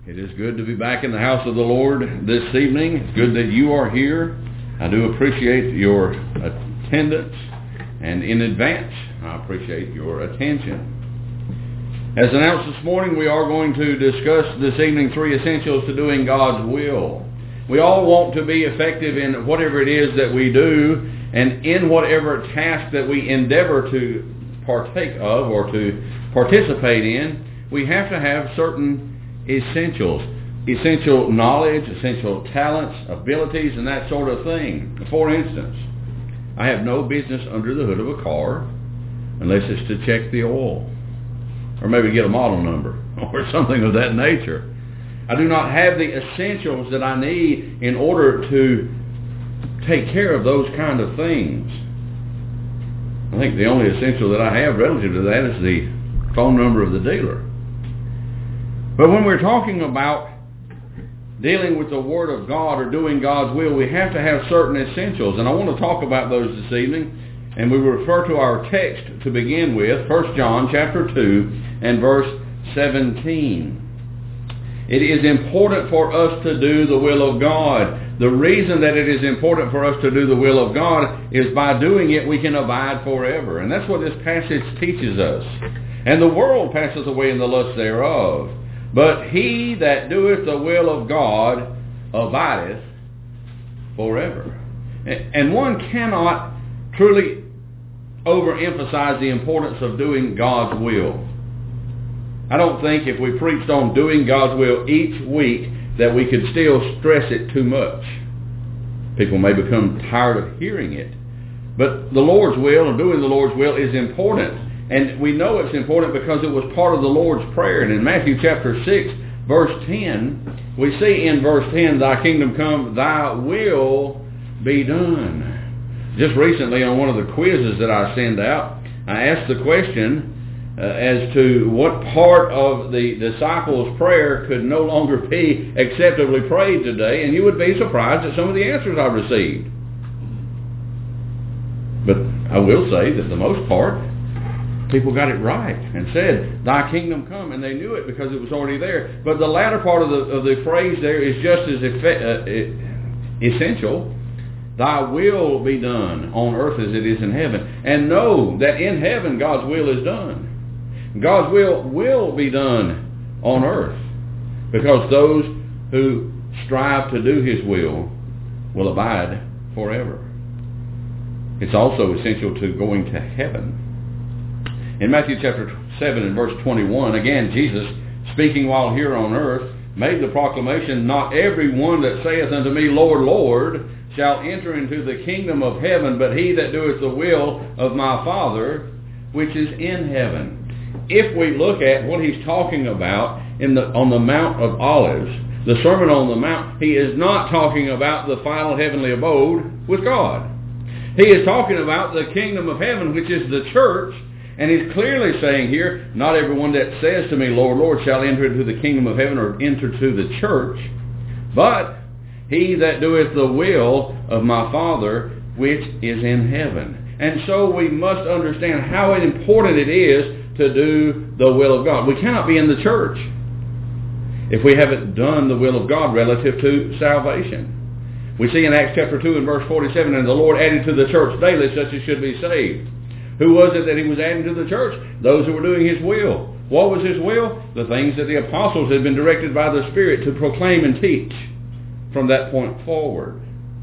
It is good to be back in the house of the Lord this evening. It's good that you are here. I do appreciate your attendance, and in advance, I appreciate your attention. As announced this morning, we are going to discuss this evening 3 essentials to doing God's will. We all want to be effective in whatever it is that we do, and in whatever task that we endeavor to partake of or to participate in. We have to have certain essential knowledge, essential talents, abilities, and that sort of thing. For instance, I have no business under the hood of a car unless it's to check the oil or maybe get a model number or something of that nature. I do not have the essentials that I need in order to take care of those kind of things. I think the only essential that I have relative to that is the phone number of the dealer. But when we're talking about dealing with the Word of God or doing God's will, we have to have certain essentials. And I want to talk about those this evening. And we refer to our text to begin with, 1 John chapter 2 and verse 17. It is important for us to do the will of God. The reason that it is important for us to do the will of God is by doing it we can abide forever. And that's what this passage teaches us. And the world passes away in the lust thereof. But he that doeth the will of God abideth forever. And one cannot truly overemphasize the importance of doing God's will. I don't think if we preached on doing God's will each week that we could still stress it too much. People may become tired of hearing it. But the Lord's will and doing the Lord's will is important. And we know it's important because it was part of the Lord's Prayer. And in Matthew chapter 6, verse 10, we see in verse 10, Thy kingdom come, Thy will be done. Just recently on one of the quizzes that I send out, I asked the question as to what part of the disciples' prayer could no longer be acceptably prayed today. And you would be surprised at some of the answers I received. But I will say that the most part, people got it right and said, Thy kingdom come, and they knew it because it was already there. But the latter part of the phrase there is just as essential. Thy will be done on earth as it is in heaven. And know that in heaven God's will is done. God's will be done on earth because those who strive to do His will abide forever. It's also essential to going to heaven. In Matthew chapter 7 and verse 21, again, Jesus, speaking while here on earth, made the proclamation, Not every one that saith unto me, Lord, Lord, shall enter into the kingdom of heaven, but he that doeth the will of my Father, which is in heaven. If we look at what he's talking about on the Mount of Olives, the Sermon on the Mount, he is not talking about the final heavenly abode with God. He is talking about the kingdom of heaven, which is the church. And he's clearly saying here, not everyone that says to me, Lord, Lord, shall enter into the kingdom of heaven or enter to the church, but he that doeth the will of my Father, which is in heaven. And so we must understand how important it is to do the will of God. We cannot be in the church if we haven't done the will of God relative to salvation. We see in Acts chapter 2 and verse 47, And the Lord added to the church daily such as should be saved. Who was it that he was adding to the church? Those who were doing his will. What was his will? The things that the apostles had been directed by the Spirit to proclaim and teach from that point forward.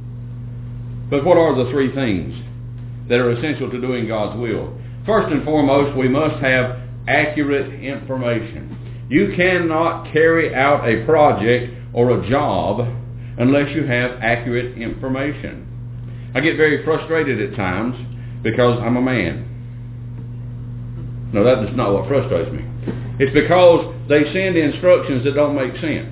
But what are the 3 things that are essential to doing God's will? First and foremost, we must have accurate information. You cannot carry out a project or a job unless you have accurate information. I get very frustrated at times because I'm a man. No, that is not what frustrates me. It's because they send instructions that don't make sense.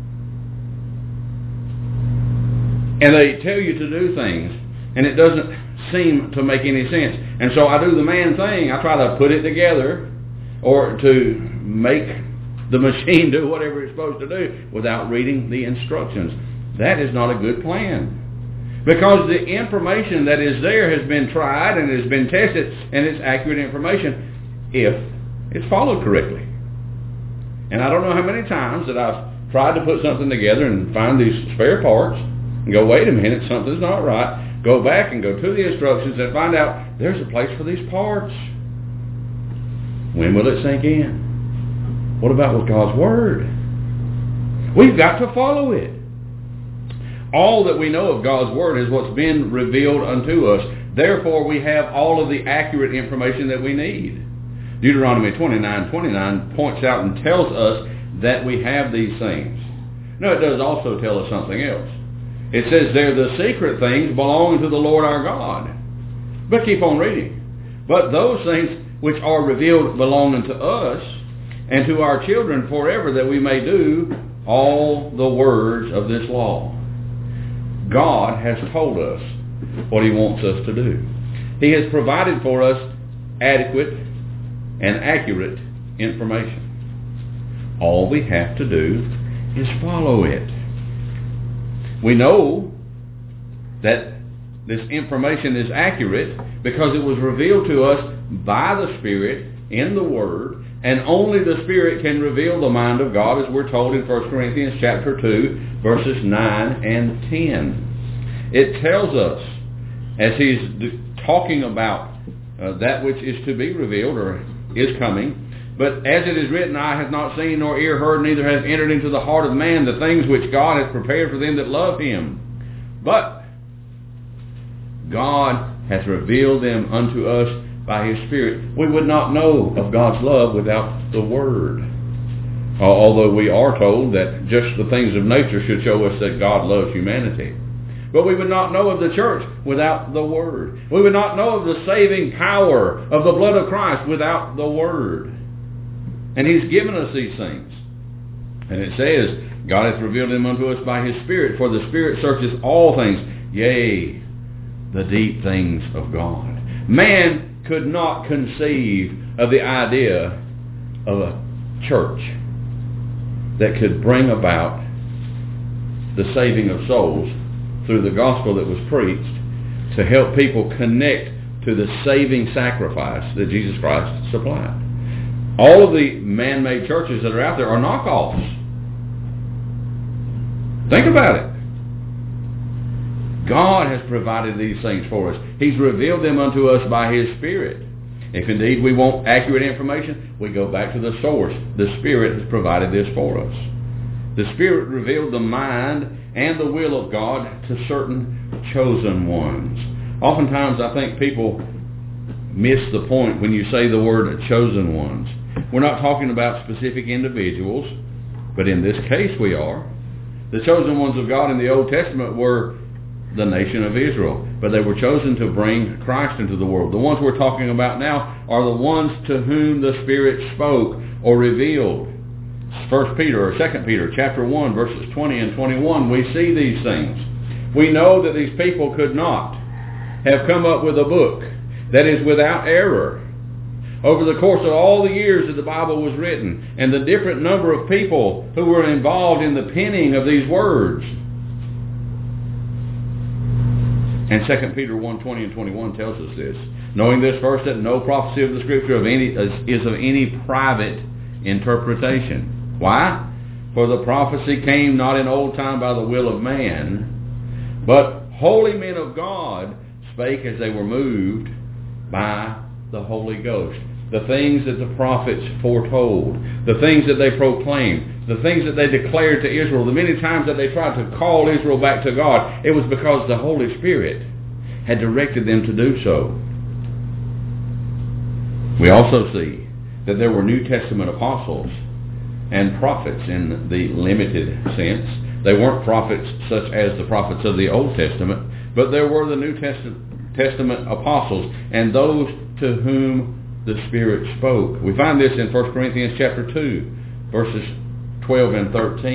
And they tell you to do things, and it doesn't seem to make any sense. And so I do the man thing. I try to put it together or to make the machine do whatever it's supposed to do without reading the instructions. That is not a good plan. Because the information that is there has been tried and has been tested, and it's accurate information if it's followed correctly. And I don't know how many times that I've tried to put something together and find these spare parts and go, wait a minute, something's not right. Go back and go to the instructions and find out there's a place for these parts. When will it sink in? What about with God's Word? We've got to follow it. All that we know of God's Word is what's been revealed unto us. Therefore, we have all of the accurate information that we need. Deuteronomy 29:29 points out and tells us that we have these things. No, it does also tell us something else. It says there, the secret things belong to the Lord our God. But keep on reading. But those things which are revealed belong unto us and to our children forever, that we may do all the words of this law. God has told us what he wants us to do. He has provided for us adequate and accurate information. All we have to do is follow it. We know that this information is accurate because it was revealed to us by the Spirit in the Word, and only the Spirit can reveal the mind of God, as we're told in 1 Corinthians chapter 2, verses 9 and 10. It tells us, as he's talking about that which is to be revealed or is coming, but as it is written, eye has not seen nor ear heard, neither has entered into the heart of man the things which God has prepared for them that love him. But God hath revealed them unto us by his Spirit. We would not know of God's love without the Word. Although we are told that just the things of nature should show us that God loves humanity. But we would not know of the church without the Word. We would not know of the saving power of the blood of Christ without the Word. And he's given us these things. And it says, God hath revealed them unto us by his Spirit, for the Spirit searches all things, yea, the deep things of God. Man could not conceive of the idea of a church that could bring about the saving of souls through the gospel that was preached to help people connect to the saving sacrifice that Jesus Christ supplied. All of the man-made churches that are out there are knockoffs. Think about it. God has provided these things for us. He's revealed them unto us by his Spirit. If indeed we want accurate information, we go back to the source. The Spirit has provided this for us. The Spirit revealed the mind and the will of God to certain chosen ones. Oftentimes I think people miss the point when you say the word chosen ones. We're not talking about specific individuals, but in this case we are. The chosen ones of God in the Old Testament were the nation of Israel, but they were chosen to bring Christ into the world. The ones we're talking about now are the ones to whom the Spirit spoke or revealed. 1 Peter or 2 Peter chapter 1 verses 20 and 21, we see these things. We know that these people could not have come up with a book that is without error. Over the course of all the years that the Bible was written and the different number of people who were involved in the penning of these words. And 2 Peter 1, 20 and 21 tells us this. Knowing this first, that no prophecy of the Scripture is of any private interpretation. Why? For the prophecy came not in old time by the will of man, but holy men of God spake as they were moved by the Holy Ghost. The things that the prophets foretold, the things that they proclaimed, the things that they declared to Israel, the many times that they tried to call Israel back to God, it was because the Holy Spirit had directed them to do so. We also see that there were New Testament apostles and prophets in the limited sense. They weren't prophets such as the prophets of the Old Testament, but there were the New Testament apostles and those to whom the Spirit spoke. We find this in 1 Corinthians chapter 2, verses 12 and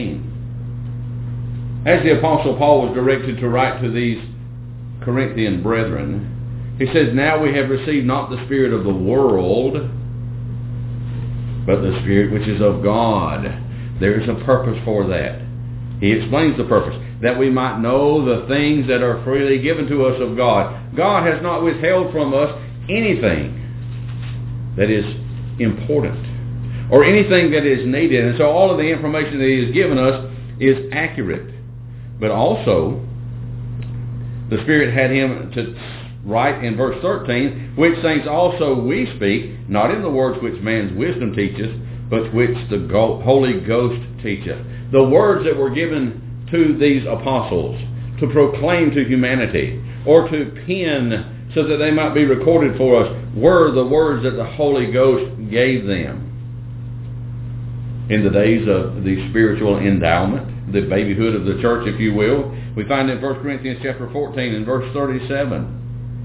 13. As the Apostle Paul was directed to write to these Corinthian brethren, he says, now we have received not the spirit of the world, but the Spirit which is of God. There is a purpose for that. He explains the purpose, that we might know the things that are freely given to us of God. God has not withheld from us anything that is important or anything that is needed. And so all of the information that he has given us is accurate. But also, the Spirit had him to write in verse 13, which things also we speak, not in the words which man's wisdom teaches, but which the Holy Ghost teacheth. The words that were given to these apostles to proclaim to humanity, or to pen so that they might be recorded for us, were the words that the Holy Ghost gave them in the days of the spiritual endowment, the babyhood of the church, if you will. We find in 1 Corinthians chapter 14 and verse 37,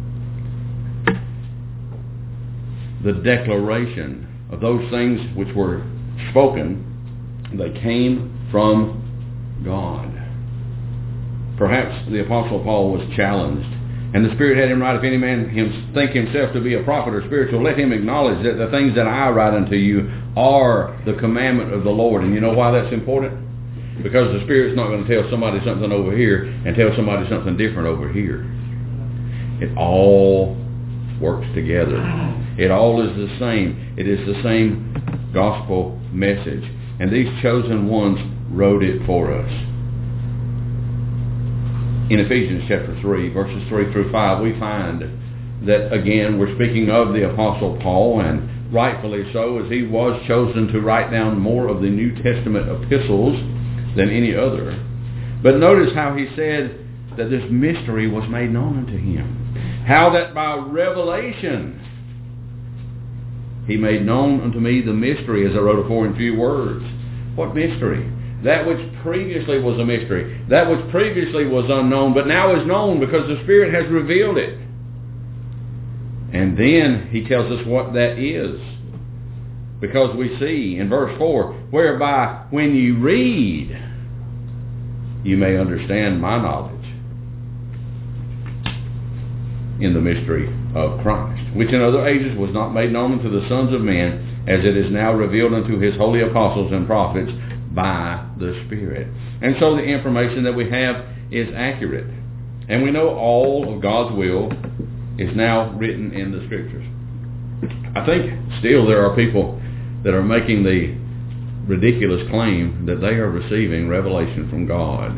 the declaration of those things which were spoken, they came from God. Perhaps the Apostle Paul was challenged, and the Spirit had him write, if any man think himself to be a prophet or spiritual, let him acknowledge that the things that I write unto you are the commandment of the Lord. And you know why that's important? Because the Spirit's not going to tell somebody something over here and tell somebody something different over here. It all works together. It all is the same. It is the same gospel message. And these chosen ones wrote it for us. In Ephesians chapter 3, verses 3 through 5, we find that, again, we're speaking of the Apostle Paul, and rightfully so, as he was chosen to write down more of the New Testament epistles than any other. But notice how he said that this mystery was made known unto him. How that by revelation he made known unto me the mystery, as I wrote afore in few words. What mystery? That which previously was a mystery. That which previously was unknown, but now is known because the Spirit has revealed it. And then he tells us what that is. Because we see in verse 4, whereby when you read, you may understand my knowledge in the mystery of Christ, which in other ages was not made known unto the sons of men, as it is now revealed unto his holy apostles and prophets by the Spirit. And so the information that we have is accurate. And we know all of God's will is now written in the Scriptures. I think still there are people that are making the ridiculous claim that they are receiving revelation from God.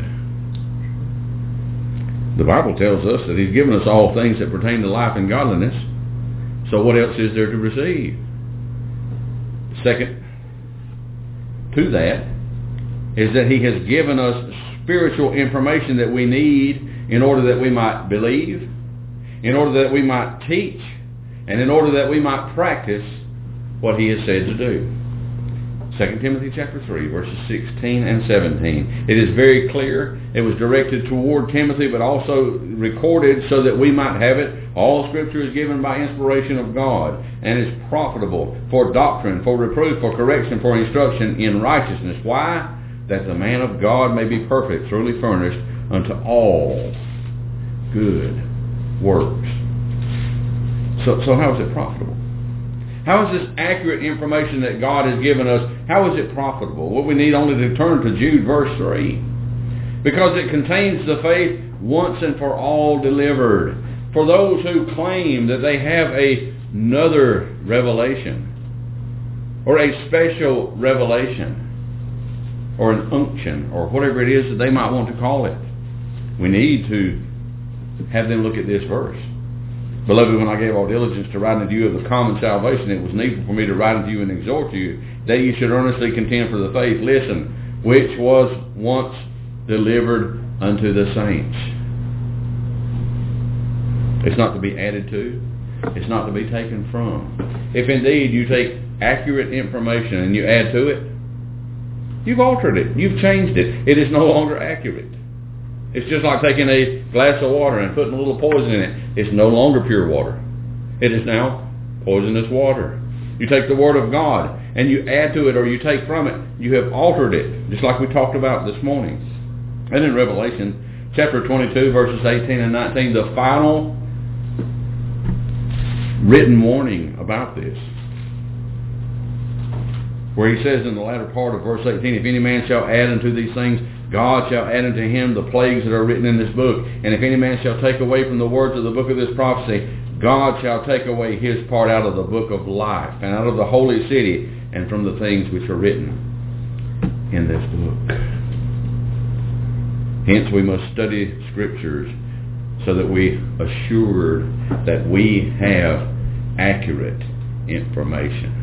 The Bible tells us that he's given us all things that pertain to life and godliness. So what else is there to receive? Second to that is that he has given us spiritual information that we need in order that we might believe, in order that we might teach, and in order that we might practice what he has said to do. 2 Timothy chapter 3, verses 16 and 17. It is very clear. It was directed toward Timothy, but also recorded so that we might have it. All Scripture is given by inspiration of God, and is profitable for doctrine, for reproof, for correction, for instruction in righteousness. Why? That the man of God may be perfect, truly furnished unto all good works. So how is it profitable? How is this accurate information that God has given us, how is it profitable? Well, we need only to turn to Jude verse 3. Because it contains the faith once and for all delivered. For those who claim that they have another revelation, or a special revelation, or an unction, or whatever it is that they might want to call it. We need to have them look at this verse. Beloved, when I gave all diligence to write unto you of the common salvation, it was needful for me to write unto you and exhort you, that you should earnestly contend for the faith, listen, which was once delivered unto the saints. It's not to be added to. It's not to be taken from. If indeed you take accurate information and you add to it, you've altered it. You've changed it. It is no longer accurate. It's just like taking a glass of water and putting a little poison in it. It's no longer pure water. It is now poisonous water. You take the Word of God and you add to it or you take from it, you have altered it, just like we talked about this morning. And in Revelation chapter 22, verses 18 and 19, the final written warning about this, where he says in the latter part of verse 18, if any man shall add unto these things, God shall add unto him the plagues that are written in this book. And if any man shall take away from the words of the book of this prophecy, God shall take away his part out of the book of life, and out of the holy city, and from the things which are written in this book. Hence we must study Scriptures so that we assured that we have accurate information.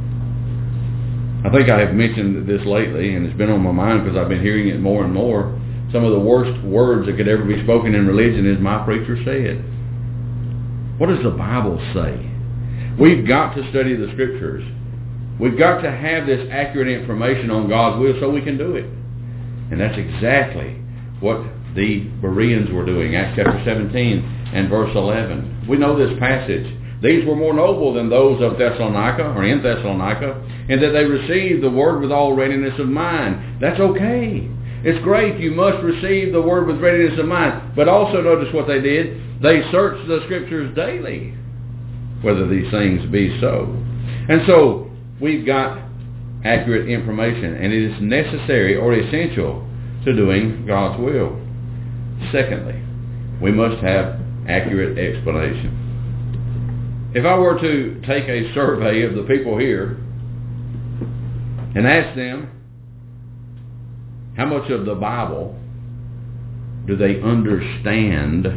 I think I have mentioned this lately, and it's been on my mind because I've been hearing it more and more. Some of the worst words that could ever be spoken in religion is "my preacher said." What does the Bible say? We've got to study the Scriptures. We've got to have this accurate information on God's will so we can do it. And that's exactly what the Bereans were doing. Acts chapter 17 and verse 11. We know this passage. These were more noble than those of Thessalonica, or in Thessalonica, in that they received the word with all readiness of mind. That's okay. It's great. You must receive the word with readiness of mind. But also notice what they did. They searched the Scriptures daily, whether these things be so. And so, we've got accurate information, and it is necessary or essential to doing God's will. Secondly, we must have accurate explanation. If I were to take a survey of the people here and ask them how much of the Bible do they understand,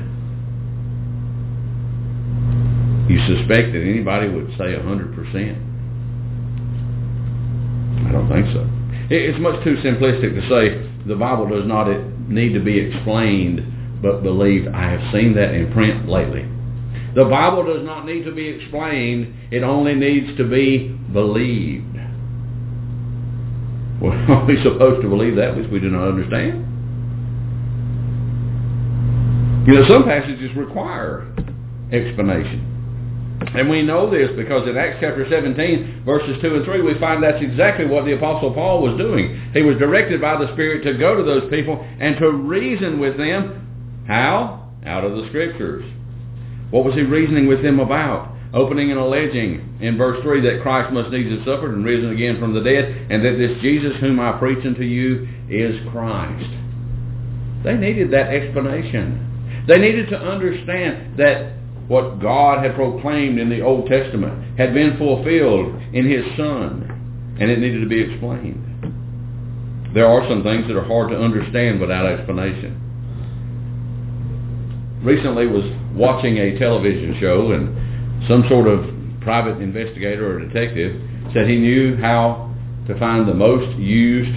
you suspect that anybody would say 100%? I don't think so. It's much too simplistic to say the Bible does not need to be explained but believed. I have seen that in print lately. The Bible does not need to be explained. It only needs to be believed. Well, are we supposed to believe that which we do not understand? You know, some passages require explanation. And we know this because in Acts chapter 17, verses 2 and 3, we find that's exactly what the Apostle Paul was doing. He was directed by the Spirit to go to those people and to reason with them. How? Out of the Scriptures. What was he reasoning with them about? Opening and alleging in verse 3 that Christ must needs have suffered and risen again from the dead, and that this Jesus whom I preach unto you is Christ. They needed that explanation. They needed to understand that what God had proclaimed in the Old Testament had been fulfilled in His Son, and it needed to be explained. There are some things that are hard to understand without explanation. Recently was watching a television show, and some sort of private investigator or detective said he knew how to find the most used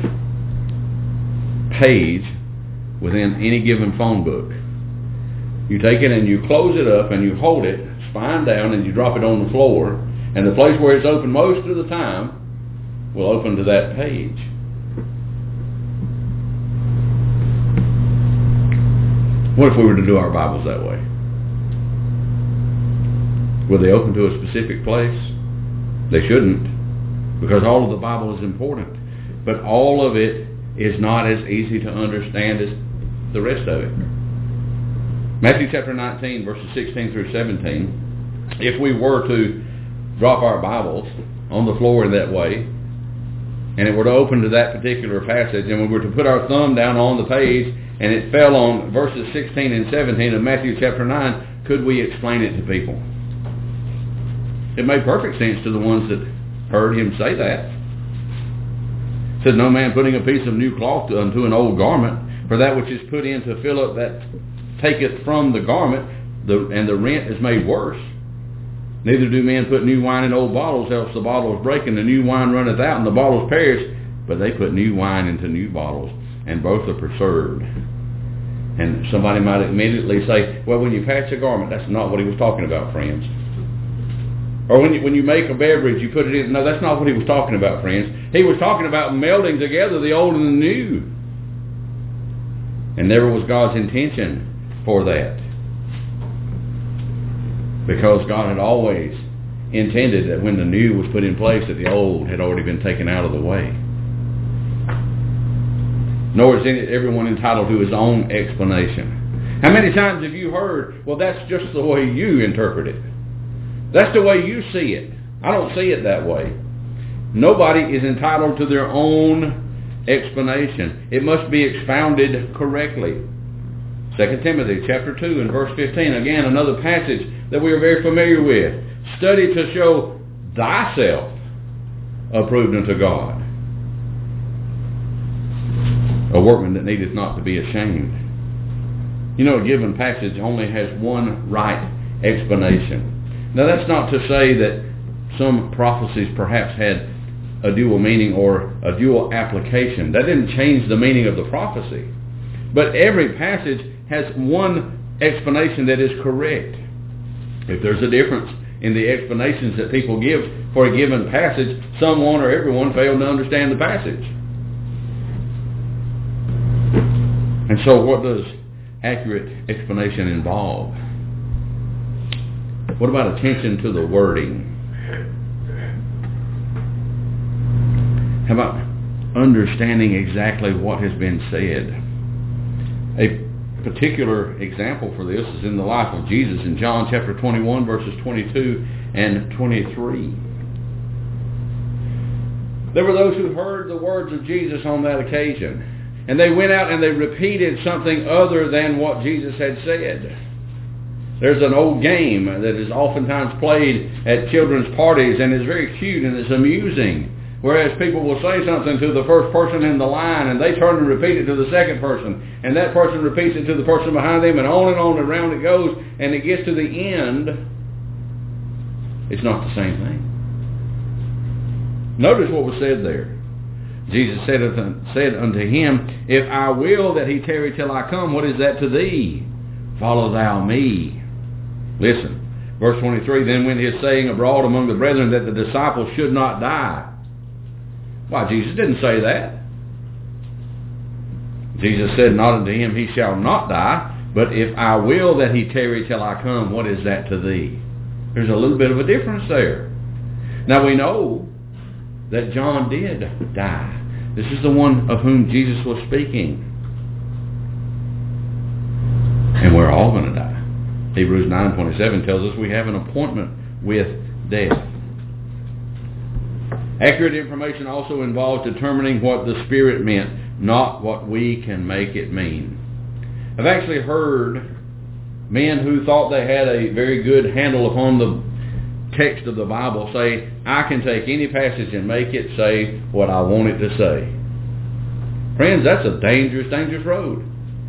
page within any given phone book. You take it and you close it up and you hold it spine down and you drop it on the floor, and the place where it's open most of the time will open to that page. What if we were to do our Bibles that way? Will they open to a specific place? They shouldn't, because all of the Bible is important. But all of it is not as easy to understand as the rest of it. Matthew chapter 19, verses 16 through 17. If we were to drop our Bibles on the floor in that way, and it were to open to that particular passage, and we were to put our thumb down on the page, and it fell on verses 16 and 17 of Matthew chapter 9, could we explain it to people? It made perfect sense to the ones that heard him say that. It said, no man putting a piece of new cloth unto an old garment, for that which is put in to fill up that taketh from the garment, and the rent is made worse. Neither do men put new wine in old bottles, else the bottles break, and the new wine runneth out, and the bottles perish. But they put new wine into new bottles, and both are preserved. And somebody might immediately say, well, when you patch a garment, that's not what he was talking about, friends. Or when you make a beverage, you put it in. No, that's not what he was talking about, friends. He was talking about melding together the old and the new. And never was God's intention for that. Because God had always intended that when the new was put in place, that the old had already been taken out of the way. Nor is everyone entitled to his own explanation. How many times have you heard, well, that's just the way you interpret it. That's the way you see it. I don't see it that way. Nobody is entitled to their own explanation. It must be expounded correctly. 2 Timothy chapter 2 and verse 15. Again, another passage that we are very familiar with. Study to show thyself approved unto God, a workman that needeth not to be ashamed. You know, a given passage only has one right explanation. Now, that's not to say that some prophecies perhaps had a dual meaning or a dual application. That didn't change the meaning of the prophecy. But every passage has one explanation that is correct. If there's a difference in the explanations that people give for a given passage, someone or everyone failed to understand the passage. And so what does accurate explanation involve? What about attention to the wording? How about understanding exactly what has been said? A particular example for this is in the life of Jesus in John chapter 21, verses 22 and 23. There were those who heard the words of Jesus on that occasion, and they went out and they repeated something other than what Jesus had said. There's an old game that is oftentimes played at children's parties and is very cute and it's amusing. Whereas people will say something to the first person in the line and they turn and repeat it to the second person. And that person repeats it to the person behind them and on around it goes. And it gets to the end. It's not the same thing. Notice what was said there. Jesus said unto him, If I will that he tarry till I come, what is that to thee? Follow thou me. Listen. Verse 23, Then went his saying abroad among the brethren that the disciples should not die. Why, Jesus didn't say that. Jesus said not unto him, He shall not die, but if I will that he tarry till I come, what is that to thee? There's a little bit of a difference there. Now we know that John did die. This is the one of whom Jesus was speaking. And we're all going to die. Hebrews 9:27 tells us we have an appointment with death. Accurate information also involves determining what the Spirit meant, not what we can make it mean. I've actually heard men who thought they had a very good handle upon the text of the Bible say, I can take any passage and make it say what I want it to say. Friends, that's a dangerous, dangerous road.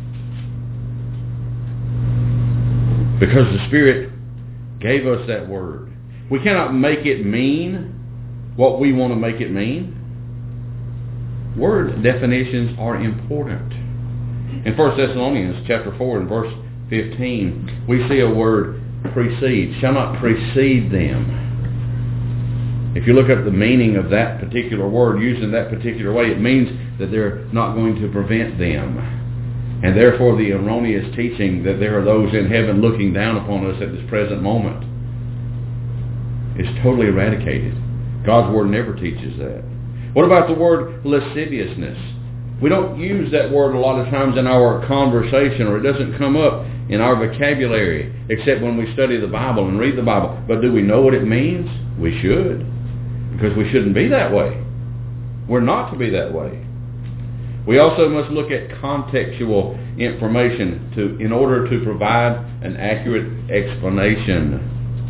Because the Spirit gave us that word. We cannot make it mean what we want to make it mean. Word definitions are important. In 1 Thessalonians chapter 4 and verse 15, we see a word precede, shall not precede them. If you look at the meaning of that particular word used in that particular way, it means that they're not going to prevent them. And therefore the erroneous teaching that there are those in heaven looking down upon us at this present moment is totally eradicated. God's word never teaches that. What about the word lasciviousness? We don't use that word a lot of times in our conversation, or it doesn't come up in our vocabulary except when we study the Bible and read the Bible. But do we know what it means? We should, because we shouldn't be that way. We're not to be that way. We also must look at contextual information in order to provide an accurate explanation.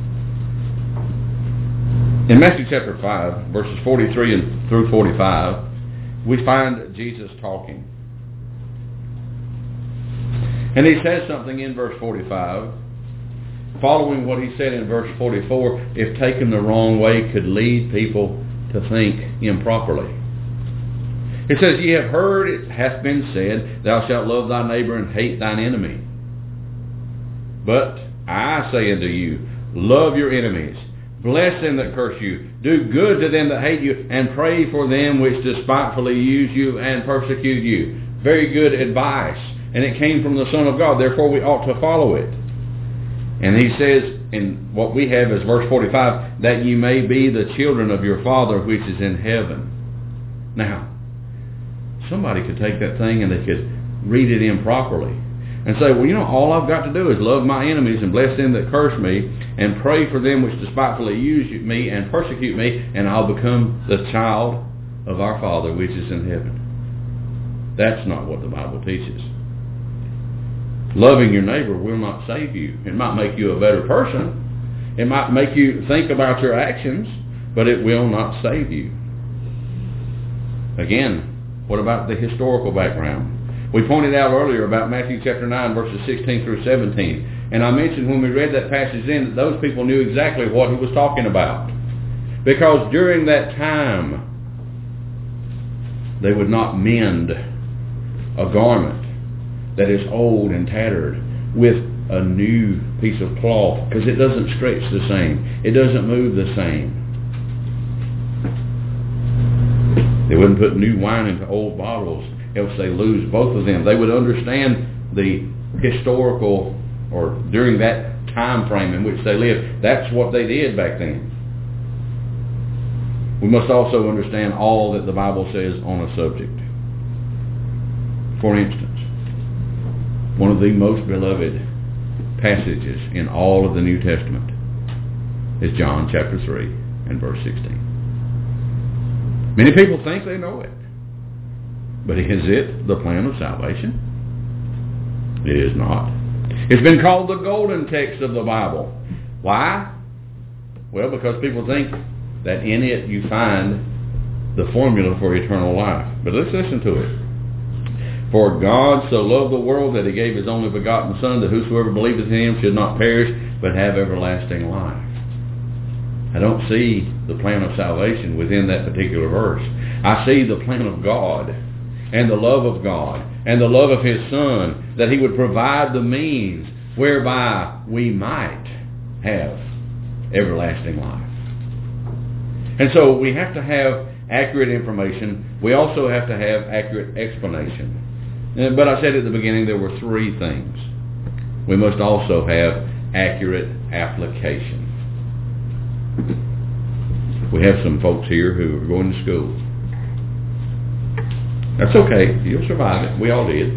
In Matthew chapter 5, verses 43 through 45, we find Jesus talking. And he says something in verse 45, following what he said in verse 44, if taken the wrong way, could lead people to think improperly. It says, Ye have heard it hath been said, Thou shalt love thy neighbor and hate thine enemy. But I say unto you, love your enemies. Bless them that curse you. Do good to them that hate you, and pray for them which despitefully use you and persecute you. Very good advice. And it came from the Son of God. Therefore we ought to follow it. And he says, in what we have as verse 45, that ye may be the children of your Father which is in heaven. Now, somebody could take that thing and they could read it improperly and say, well, all I've got to do is love my enemies and bless them that curse me and pray for them which despitefully use me and persecute me, and I'll become the child of our Father which is in heaven. That's not what the Bible teaches. Loving your neighbor will not save you. It might make you a better person. It might make you think about your actions, but it will not save you. Again, what about the historical background? We pointed out earlier about Matthew chapter 9, verses 16 through 17. And I mentioned when we read that passage then that those people knew exactly what he was talking about. Because during that time, they would not mend a garment that is old and tattered with a new piece of cloth, because it doesn't stretch the same. It doesn't move the same. They wouldn't put new wine into old bottles, else they lose both of them. They would understand the historical, or during that time frame in which they lived. That's what they did back then. We must also understand all that the Bible says on a subject. For instance, one of the most beloved passages in all of the New Testament is John chapter 3 and verse 16. Many people think they know it. But is it the plan of salvation? It is not. It's been called the golden text of the Bible. Why? Well, because people think that in it you find the formula for eternal life. But let's listen to it. For God so loved the world that he gave his only begotten Son, that whosoever believeth in him should not perish, but have everlasting life. I don't see the plan of salvation within that particular verse. I see the plan of God, and the love of God, and the love of his Son, that he would provide the means whereby we might have everlasting life. And so we have to have accurate information. We also have to have accurate explanation. But I said at the beginning there were three things. We must also have accurate application. We have some folks here who are going to school. That's okay. You'll survive it. We all did.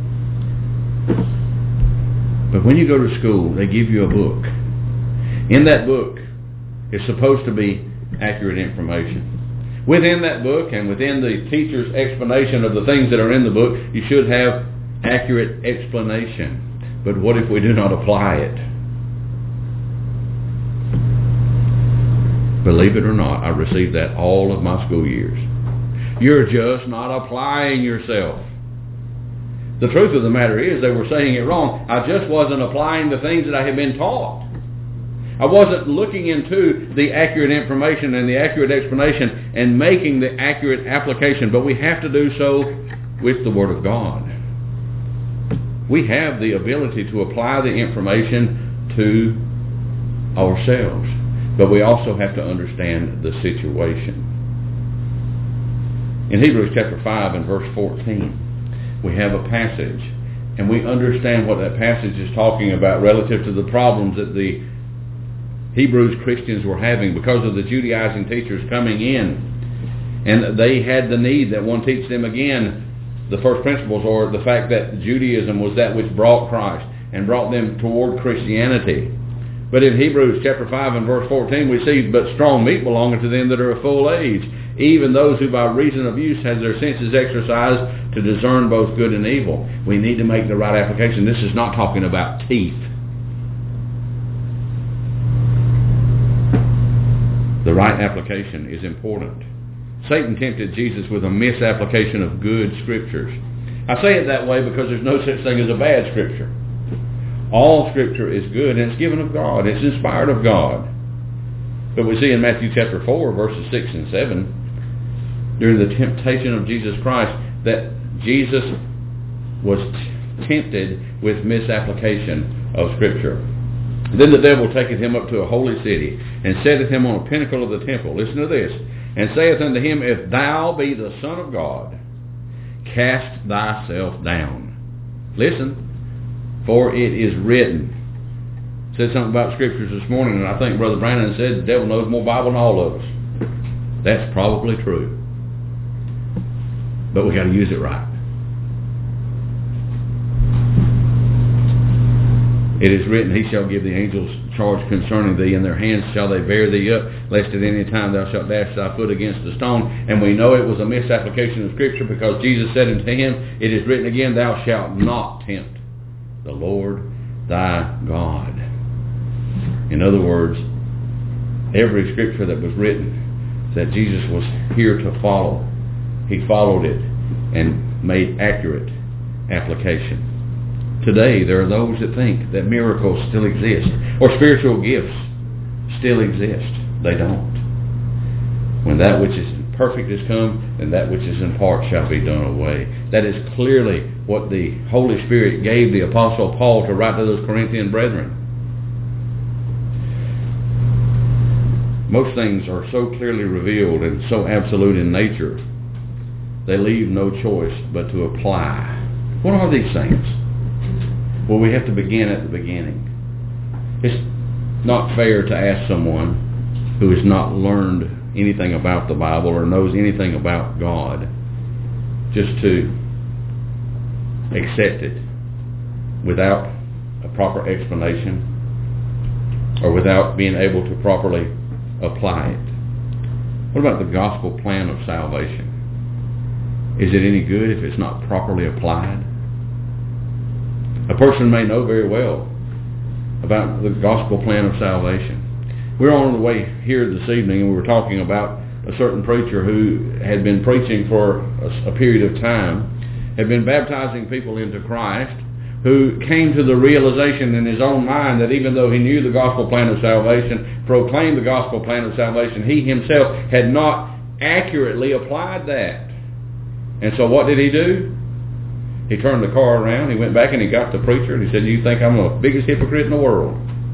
But when you go to school, they give you a book. In that book is supposed to be accurate information. Within that book and within the teacher's explanation of the things that are in the book, you should have accurate explanation. But what if we do not apply it? Believe it or not, I received that all of my school years. You're just not applying yourself. The truth of the matter is they were saying it wrong. I just wasn't applying the things that I had been taught. I wasn't looking into the accurate information and the accurate explanation and making the accurate application. But we have to do so with the Word of God. We have the ability to apply the information to ourselves. But we also have to understand the situation. In Hebrews chapter 5 and verse 14, we have a passage. And we understand what that passage is talking about relative to the problems that the Hebrews Christians were having because of the Judaizing teachers coming in. And they had the need that one teach them again the first principles, or the fact that Judaism was that which brought Christ and brought them toward Christianity. But in Hebrews chapter 5 and verse 14 we see, but strong meat belonging to them that are of full age, even those who by reason of use have their senses exercised to discern both good and evil. We need to make the right application. This is not talking about teeth. The right application is important. Satan tempted Jesus with a misapplication of good scriptures. I say it that way because there's no such thing as a bad scripture. All scripture is good and it's given of God. It's inspired of God. But we see in Matthew chapter 4 verses 6 and 7 during the temptation of Jesus Christ that Jesus was tempted with misapplication of scripture. Then the devil taketh him up to a holy city, and setteth him on a pinnacle of the temple. Listen to this. And saith unto him, If thou be the Son of God, cast thyself down. Listen, for it is written. Said something about scriptures this morning, and I think Brother Brandon said the devil knows more Bible than all of us. That's probably true. But we got to use it right. It is written, He shall give the angels charge concerning thee, in their hands shall they bear thee up, lest at any time thou shalt dash thy foot against a stone. And we know it was a misapplication of Scripture because Jesus said unto him, It is written again, Thou shalt not tempt the Lord thy God. In other words, every Scripture that was written that Jesus was here to follow he followed it and made accurate application. Today, there are those that think that miracles still exist or spiritual gifts still exist. They don't. When that which is perfect has come, then that which is in part shall be done away. That is clearly what the Holy Spirit gave the Apostle Paul to write to those Corinthian brethren. Most things are so clearly revealed and so absolute in nature, they leave no choice but to apply. What are these things? Well, we have to begin at the beginning. It's not fair to ask someone who has not learned anything about the Bible or knows anything about God just to accept it without a proper explanation or without being able to properly apply it. What about the gospel plan of salvation? Is it any good if it's not properly applied? A person may know very well about the gospel plan of salvation. We're on the way here this evening and we were talking about a certain preacher who had been preaching for a period of time, had been baptizing people into Christ, who came to the realization in his own mind that even though he knew the gospel plan of salvation, proclaimed the gospel plan of salvation, he himself had not accurately applied that. And so what did he do? He turned the car around, he went back and he got the preacher and he said, "You think I'm the biggest hypocrite in the world?"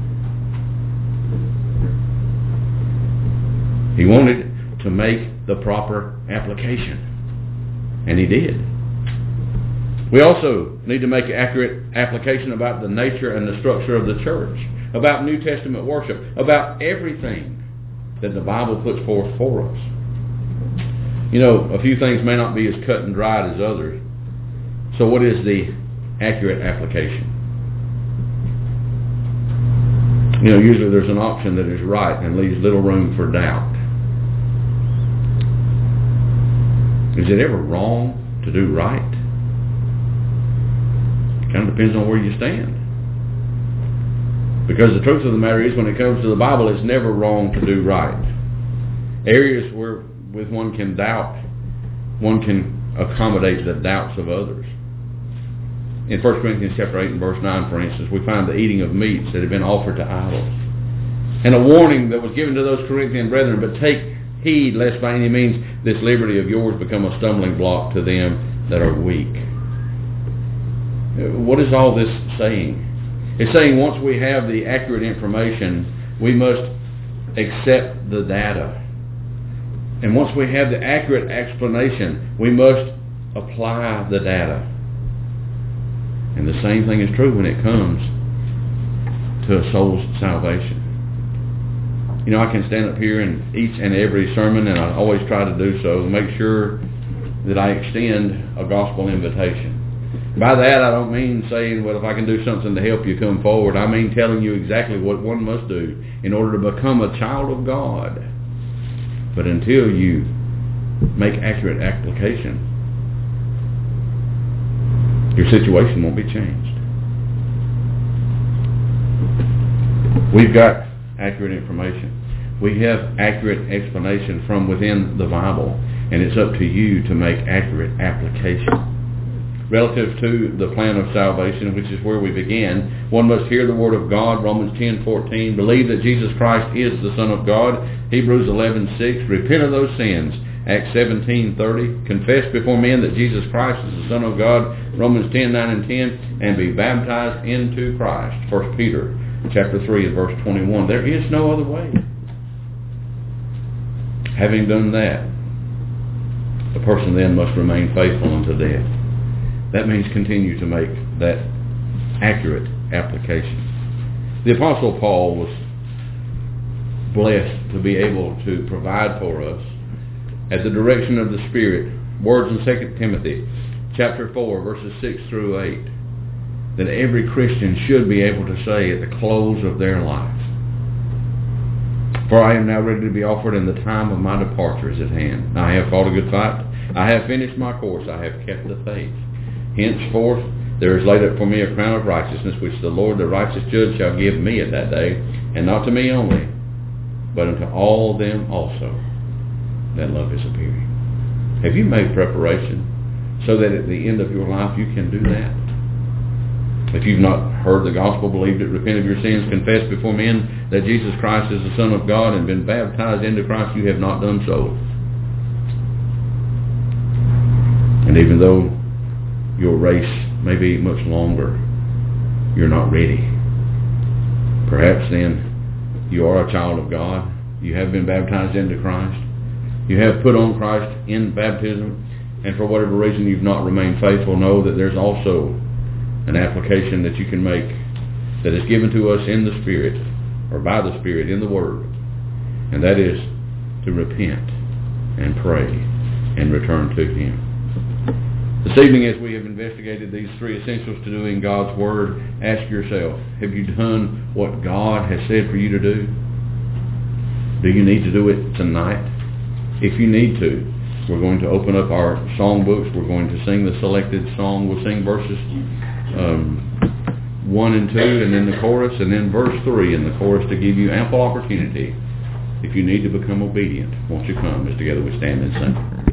He wanted to make the proper application. And he did. We also need to make accurate application about the nature and the structure of the church, about New Testament worship, about everything that the Bible puts forth for us. You know, a few things may not be as cut and dried as others. So what is the accurate application? You know, usually there's an option that is right and leaves little room for doubt. Is it ever wrong to do right? It kind of depends on where you stand. Because the truth of the matter is, when it comes to the Bible, it's never wrong to do right. Areas where with one can doubt, one can accommodate the doubts of others. In 1 Corinthians chapter 8 and verse 9, for instance, we find the eating of meats that had been offered to idols. And a warning that was given to those Corinthian brethren, but take heed lest by any means this liberty of yours become a stumbling block to them that are weak. What is all this saying? It's saying once we have the accurate information, we must accept the data. And once we have the accurate explanation, we must apply the data. And the same thing is true when it comes to a soul's salvation. You know, I can stand up here in each and every sermon, and I always try to do so, make sure that I extend a gospel invitation. By that, I don't mean saying, well, if I can do something to help you, come forward. I mean telling you exactly what one must do in order to become a child of God. But until you make accurate application, your situation won't be changed. We've got accurate information. We have accurate explanation from within the Bible, and it's up to you to make accurate application. Relative to the plan of salvation, which is where we began, one must hear the word of God, Romans 10:14, believe that Jesus Christ is the Son of God, Hebrews 11:6, repent of those sins, Acts 17:30, confess before men that Jesus Christ is the Son of God, Romans 10:9 and 10, and be baptized into Christ, 1 Peter chapter 3 and verse 21. There is no other way. Having done that, the person then must remain faithful unto death. That means continue to make that accurate application. The Apostle Paul was blessed to be able to provide for us, at the direction of the Spirit, words in 2 Timothy chapter 4, verses 6 through 8, that every Christian should be able to say at the close of their life, for I am now ready to be offered, and the time of my departure is at hand. I have fought a good fight. I have finished my course. I have kept the faith. Henceforth there is laid up for me a crown of righteousness, which the Lord, the righteous judge, shall give me at that day, and not to me only, but unto all them also that love is appearing. Have you made preparation so that at the end of your life you can do that? If you've not heard the gospel, believed it, repented of your sins, confessed before men that Jesus Christ is the Son of God, and been baptized into Christ, you have not done so. And even though your race may be much longer, you're not ready. Perhaps then you are a child of God. You have been baptized into Christ. You have put on Christ in baptism, and for whatever reason you've not remained faithful. Know that there's also an application that you can make that is given to us in the Spirit, or by the Spirit in the Word, and that is to repent and pray and return to Him. This evening, as we have investigated these three essentials to doing God's Word, ask yourself, have you done what God has said for you to do? Do you need to do it tonight? If you need to, we're going to open up our songbooks. We're going to sing the selected song. We'll sing verses 1 and 2, and then the chorus, and then verse 3 in the chorus to give you ample opportunity. If you need to become obedient, won't you come as together we stand and sing?